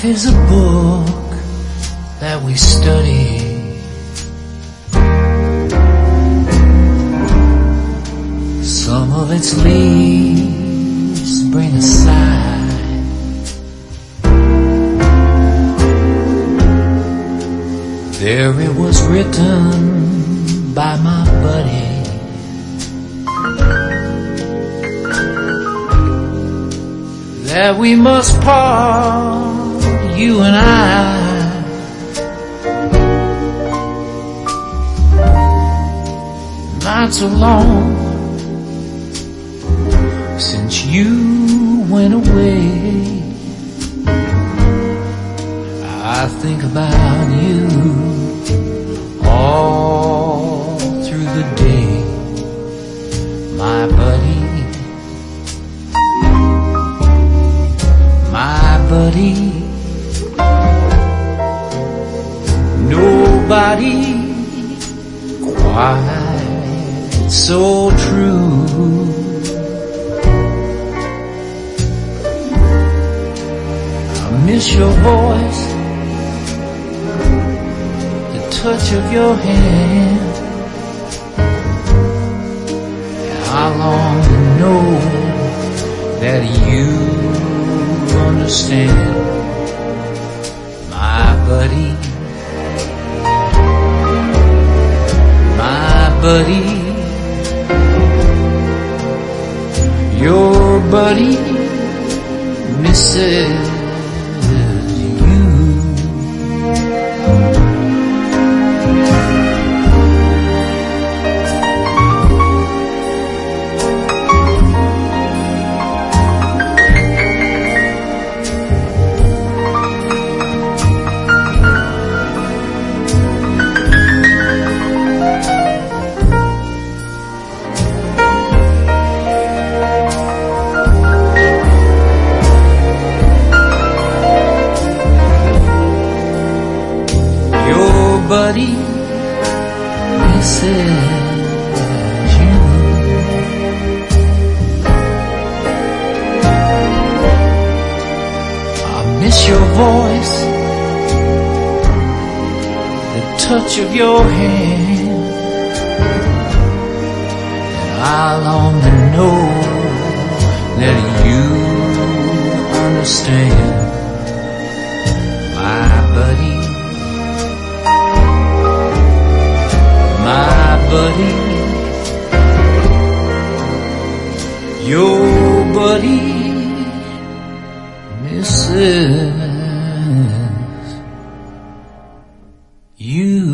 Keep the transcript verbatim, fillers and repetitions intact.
Life is a book that we study. Some of its leaves bring a sigh. There it was written by my buddy, that we must part, you and I. Not so long since you went away. I think about you all through the day, my buddy, my buddy. Nobody quite so true. I miss your voice, the touch of your hand, and I long to know that you understand, my buddy, my buddy. Your buddy misses buddy misses you. I miss your voice, the touch of your hand, and I long to know that you understand, my buddy, my buddy. Your buddy misses you.